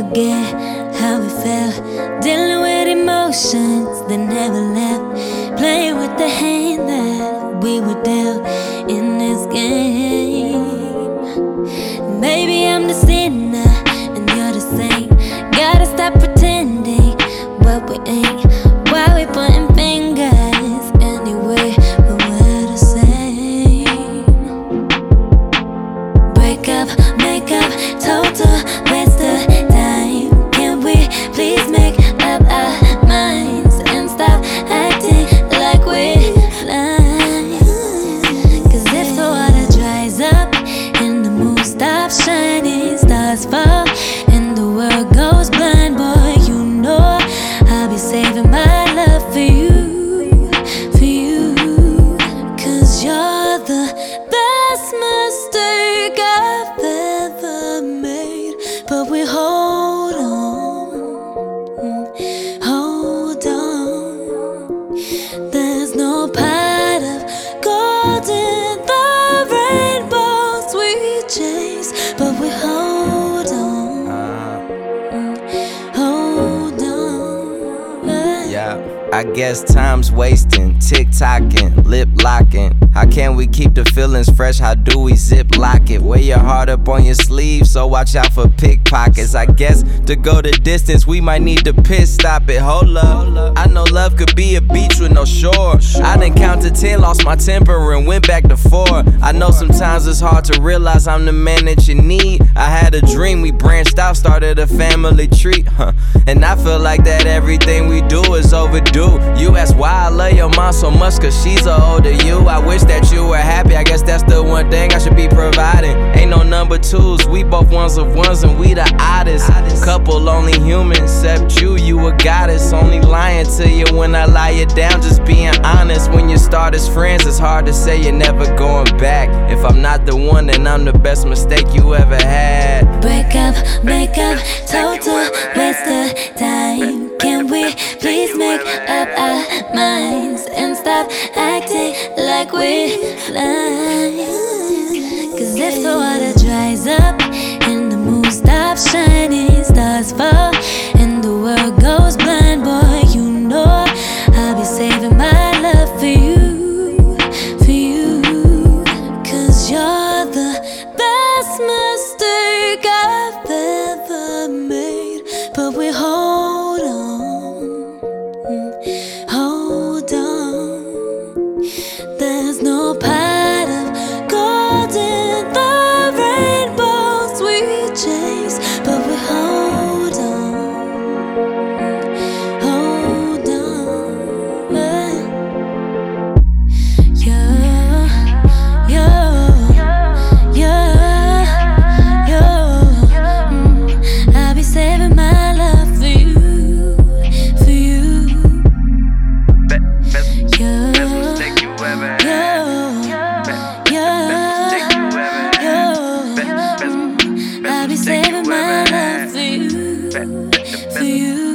forget how we felt, dealing with emotions that never left, playing with the hand that we were dealt in this game. Maybe I'm the sinner and you're the saint. Gotta stop pretending what we ain't. Why we pointing fingers anyway when we're the same? Break up, make up, total waste of time. Can we please make up our minds and stop acting like we're blind? Cause if the water dries up and the moon stops shining, stars fall and the world goes blind, boy, you know I'll be saving my love for you, for you. Cause you're the best mistake I've ever made. But we hold on. There's no pot of gold in the rainbows we chase. But we hold on, hold on. Yeah, I guess time's wasting, tick-tocking, lip-locking. How can we keep the feelings fresh? How do we zip-lock it? Wear your heart up on your sleeve, so watch out for pickpockets. I guess to go the distance, we might need to pit stop it. Hold up, I know love could be a beach with no shore. I done counted 10, lost my temper and went back to 4. I know sometimes it's hard to realize I'm the man that you need. I had a dream, we branched out, started a family tree, and I feel like that everything we do is overdue. You ask why I love your mom so much, cause she's older you. I wish that you were happy, I guess that's the one thing I should be providing. Ain't no number twos, we both ones of ones and we the oddest couple, only human except you a goddess. Only lying to you when I lie you down, just being honest. When you start as friends, it's hard to say you're never going back. If I'm not the one, then I'm the best mistake you ever had. Break up, make up, total waste of time. Can we please make up our minds and stop acting like we're blind? Cause if the water dries up and the moon stops shining, stars fall and the world goes blind, boy, you know I'll be saving my love for you, for you. Cause you're the best mistake I've ever made. But we hold on. There's no pot of gold in the rainbows we chase. But we hold on. I'll be saving my love for you, for you. Best mistake you ever had. I'll be saving my love for you, for you.